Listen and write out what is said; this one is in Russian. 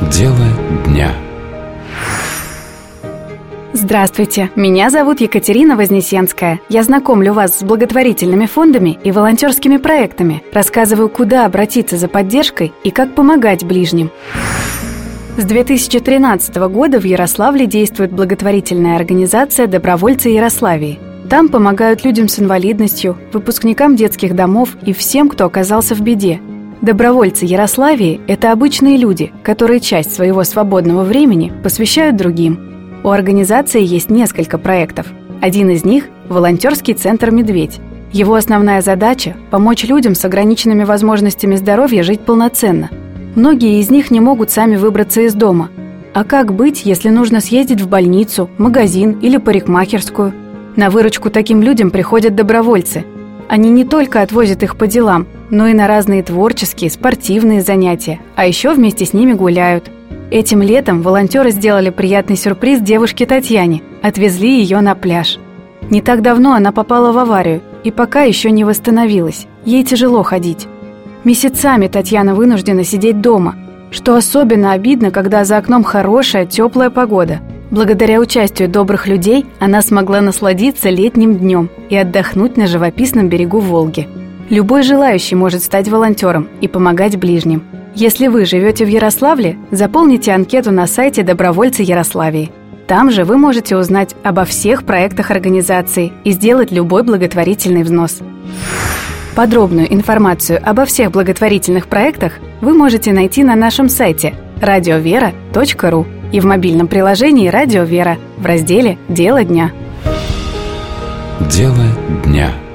Дело дня. Здравствуйте, меня зовут Екатерина Вознесенская. Я знакомлю вас с благотворительными фондами и волонтерскими проектами, рассказываю, куда обратиться за поддержкой и как помогать ближним. С 2013 года в Ярославле действует благотворительная организация «Добровольцы Ярославии». Там помогают людям с инвалидностью, выпускникам детских домов и всем, кто оказался в беде. Добровольцы Ярославии – это обычные люди, которые часть своего свободного времени посвящают другим. У организации есть несколько проектов. Один из них – волонтерский центр «Медведь». Его основная задача – помочь людям с ограниченными возможностями здоровья жить полноценно. Многие из них не могут сами выбраться из дома. А как быть, если нужно съездить в больницу, магазин или парикмахерскую? На выручку таким людям приходят добровольцы. Они не только отвозят их по делам, но и на разные творческие, спортивные занятия, а еще вместе с ними гуляют. Этим летом волонтеры сделали приятный сюрприз девушке Татьяне, отвезли ее на пляж. Не так давно она попала в аварию и пока еще не восстановилась, ей тяжело ходить. Месяцами Татьяна вынуждена сидеть дома, что особенно обидно, когда за окном хорошая, теплая погода. Благодаря участию добрых людей она смогла насладиться летним днем и отдохнуть на живописном берегу Волги. Любой желающий может стать волонтером и помогать ближним. Если вы живете в Ярославле, заполните анкету на сайте «Добровольцы Ярославии». Там же вы можете узнать обо всех проектах организации и сделать любой благотворительный взнос. Подробную информацию обо всех благотворительных проектах вы можете найти на нашем сайте radiovera.ru и в мобильном приложении «Радио Вера» в разделе «Дело дня». Дело дня.